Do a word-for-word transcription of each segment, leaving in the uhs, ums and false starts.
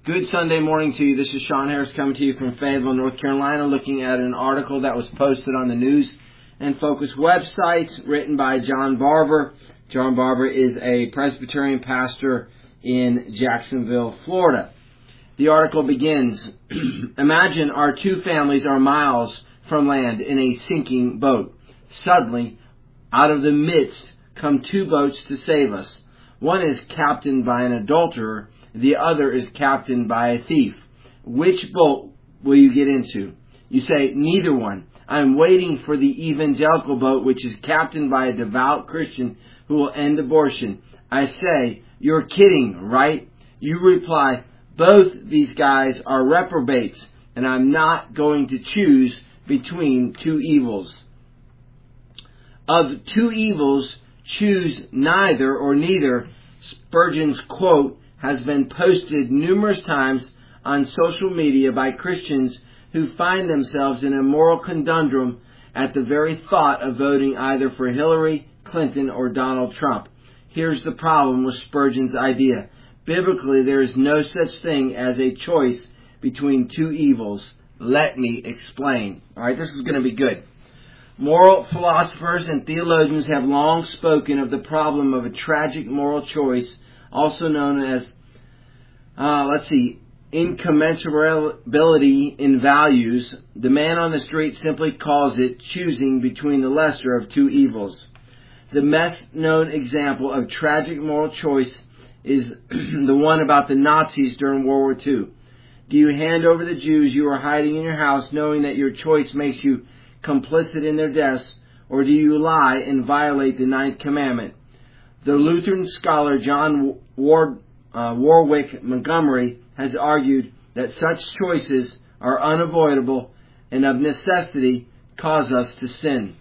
Good Sunday morning to you. This is Sean Harris coming to you from Fayetteville, North Carolina, looking at an article that was posted on the News and Focus website written by John Barber. John Barber is a Presbyterian pastor in Jacksonville, Florida. The article begins, imagine our two families are miles from land in a sinking boat. Suddenly, out of the midst come two boats to save us. One is captained by an adulterer. The other is captained by a thief. Which boat will you get into? You say, neither one. I'm waiting for the evangelical boat, which is captained by a devout Christian who will end abortion. I say, you're kidding, right? You reply, both these guys are reprobates, and I'm not going to choose between two evils. Of two evils, choose neither or neither. Spurgeon's quote has been posted numerous times on social media by Christians who find themselves in a moral conundrum at the very thought of voting either for Hillary Clinton or Donald Trump. Here's the problem with Spurgeon's idea. Biblically, there is no such thing as a choice between two evils. Let me explain. All right, this is going to be good. Moral philosophers and theologians have long spoken of the problem of a tragic moral choice, also known as, uh, let's see, incommensurability in values. The man on the street simply calls it choosing between the lesser of two evils. The best known example of tragic moral choice is the one about the Nazis during World War Two. Do you hand over the Jews you are hiding in your house knowing that your choice makes you complicit in their deaths, or do you lie and violate the ninth commandment? The Lutheran scholar John Ward, uh, Warwick Montgomery has argued that such choices are unavoidable and of necessity cause us to sin.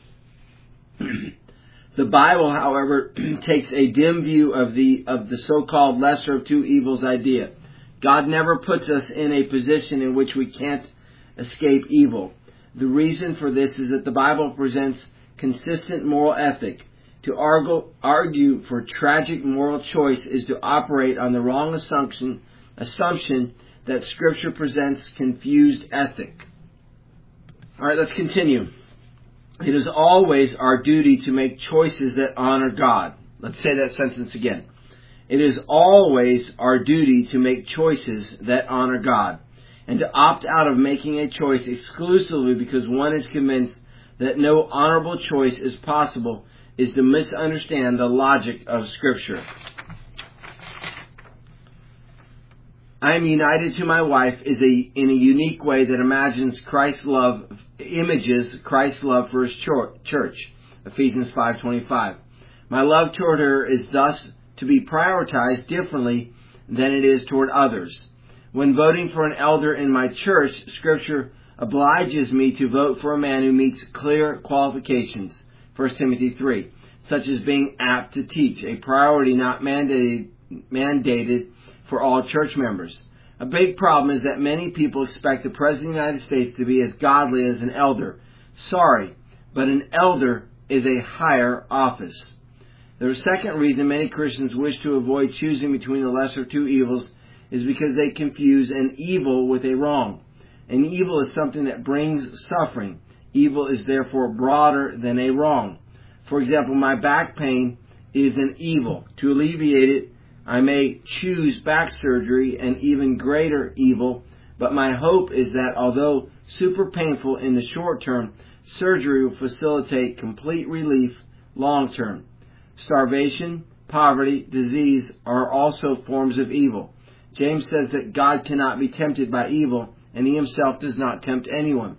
The Bible, however, takes a dim view of the of the so-called lesser of two evils idea. God never puts us in a position in which we can't escape evil. The reason for this is that the Bible presents consistent moral ethic. To argue, argue for tragic moral choice is to operate on the wrong assumption, assumption that Scripture presents confused ethic. All right, let's continue. It is always our duty to make choices that honor God. Let's say that sentence again. It is always our duty to make choices that honor God. And to opt out of making a choice exclusively because one is convinced that no honorable choice is possible is to misunderstand the logic of Scripture. I am united to my wife is a in a unique way that imagines Christ's love, images Christ's love for His church. Ephesians five twenty-five. My love toward her is thus to be prioritized differently than it is toward others. When voting for an elder in my church, Scripture obliges me to vote for a man who meets clear qualifications, First Timothy three, such as being apt to teach, a priority not mandated, mandated for all church members. A big problem is that many people expect the President of the United States to be as godly as an elder. Sorry, but an elder is a higher office. The second reason many Christians wish to avoid choosing between the lesser of two evils is because they confuse an evil with a wrong. An evil is something that brings suffering. Evil is therefore broader than a wrong. For example, my back pain is an evil. To alleviate it, I may choose back surgery, an even greater evil, but my hope is that although super painful in the short term, surgery will facilitate complete relief long term. Starvation, poverty, disease are also forms of evil. James says that God cannot be tempted by evil, and He Himself does not tempt anyone.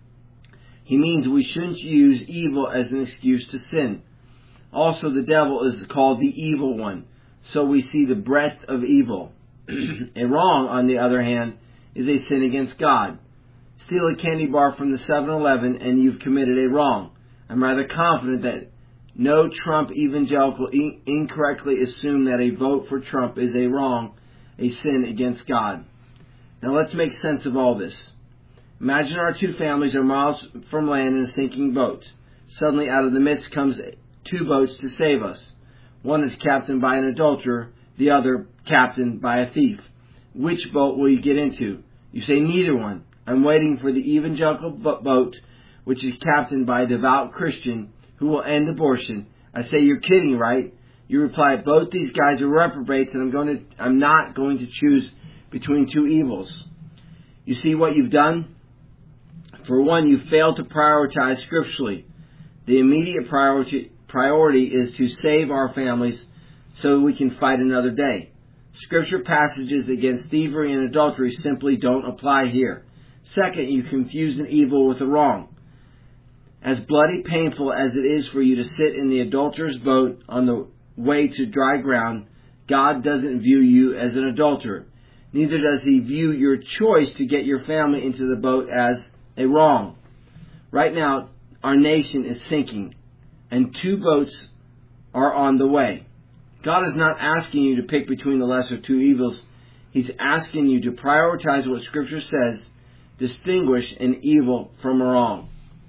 He means we shouldn't use evil as an excuse to sin. Also, the devil is called the evil one, so we see the breadth of evil. A wrong, on the other hand, is a sin against God. Steal a candy bar from the seven eleven and you've committed a wrong. I'm rather confident that no Trump evangelical in- incorrectly assume that a vote for Trump is a wrong, a sin against God. Now let's make sense of all this. Imagine our two families are miles from land in a sinking boat. Suddenly out of the midst comes two boats to save us. One is captained by an adulterer, the other captained by a thief. which boat will you get into? You say, neither one. I'm waiting for the evangelical boat, which is captained by a devout Christian who will end abortion. I say, you're kidding, right? You reply, both these guys are reprobates, and I'm going to, I'm not going to choose between two evils. You see what you've done? For one, you failed to prioritize scripturally. The immediate priority, priority is to save our families so we can fight another day. Scripture passages against thievery and adultery simply don't apply here. Second, you confuse an evil with a wrong. As bloody painful as it is for you to sit in the adulterer's boat on the way to dry ground, God doesn't view you as an adulterer. Neither does He view your choice to get your family into the boat as a wrong. Right now, our nation is sinking, and two boats are on the way. God is not asking you to pick between the lesser two evils. He's asking you to prioritize what Scripture says, distinguish an evil from a wrong.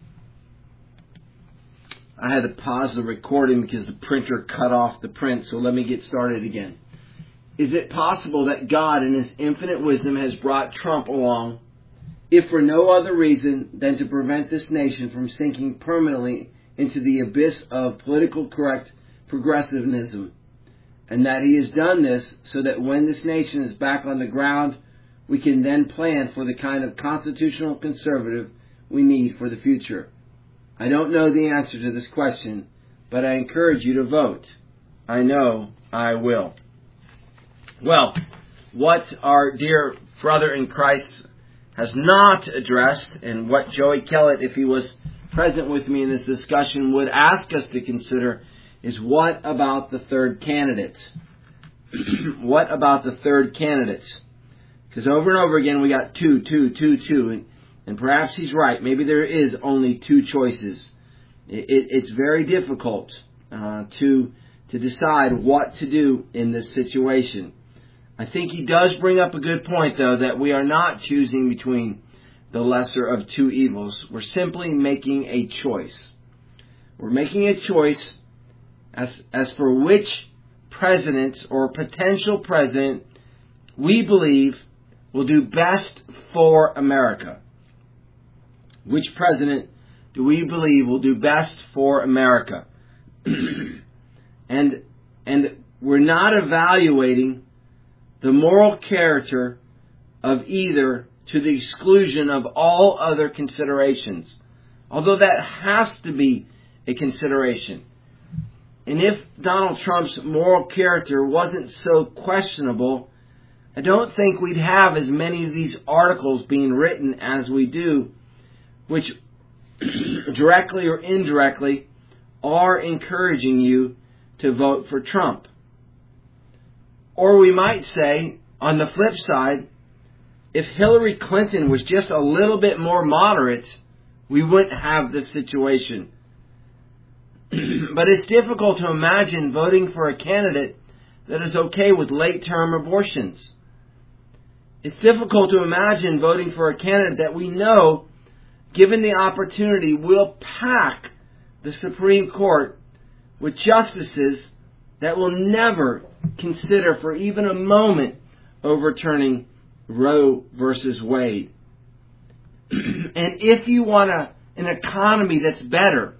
I had to pause the recording because the printer cut off the print, so let me get started again. Is it possible that God in His infinite wisdom has brought Trump along, if for no other reason than to prevent this nation from sinking permanently into the abyss of political correct progressivism, and that He has done this so that when this nation is back on the ground, we can then plan for the kind of constitutional conservative we need for the future? I don't know the answer to this question, but I encourage you to vote. I know I will. Well, what our dear brother in Christ has not addressed, and what Joey Kellett, if he was present with me in this discussion, would ask us to consider, is what about the third candidate? What about the third candidate? Because over and over again we got two, two, two, two, and, and perhaps he's right. Maybe there is only two choices. It, it, it's very difficult uh, to to decide what to do in this situation. I think he does bring up a good point, though, that we are not choosing between the lesser of two evils. We're simply making a choice. We're making a choice as as for which president or potential president we believe will do best for America. Which president do we believe will do best for America? and and we're not evaluating the moral character of either to the exclusion of all other considerations, although that has to be a consideration. And if Donald Trump's moral character wasn't so questionable, I don't think we'd have as many of these articles being written as we do, which directly or indirectly are encouraging you to vote for Trump. Or we might say, on the flip side, if Hillary Clinton was just a little bit more moderate, we wouldn't have this situation. But it's difficult to imagine voting for a candidate that is okay with late-term abortions. It's difficult to imagine voting for a candidate that we know, given the opportunity, will pack the Supreme Court with justices that will never consider for even a moment overturning Roe versus Wade. And if you want a, an economy that's better,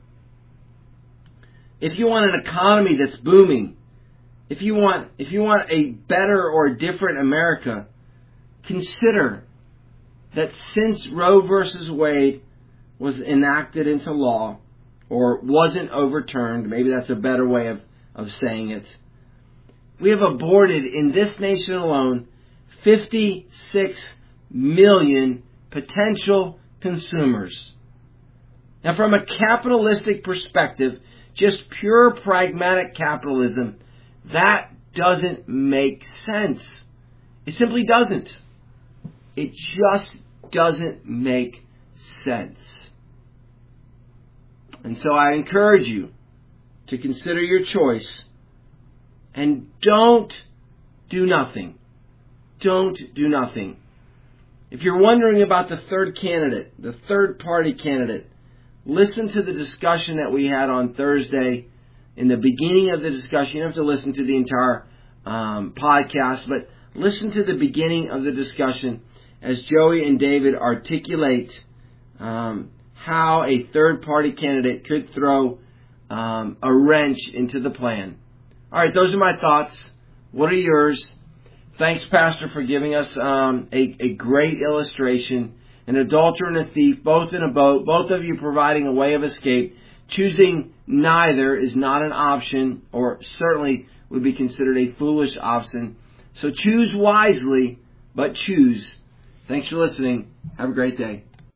if you want an economy that's booming, if you want if you want a better or different America, consider that since Roe versus Wade was enacted into law, or wasn't overturned, maybe that's a better way of, of saying it, we have aborted in this nation alone fifty-six million potential consumers. Now, from a capitalistic perspective, just pure pragmatic capitalism, that doesn't make sense. It simply doesn't. It just doesn't make sense. And so I encourage you to consider your choice and don't do nothing. Don't do nothing. If you're wondering about the third candidate, the third party candidate, listen to the discussion that we had on Thursday. In the beginning of the discussion, you don't have to listen to the entire um, podcast, but Listen to the beginning of the discussion as Joey and David articulate um, how a third-party candidate could throw um, a wrench into the plan. All right, those are my thoughts. What are yours? Thanks, Pastor, for giving us um, a, a great illustration. An adulterer and a thief, both in a boat, both of you providing a way of escape. Choosing neither is not an option, or certainly would be considered a foolish option. So choose wisely, but choose. Thanks for listening. Have a great day.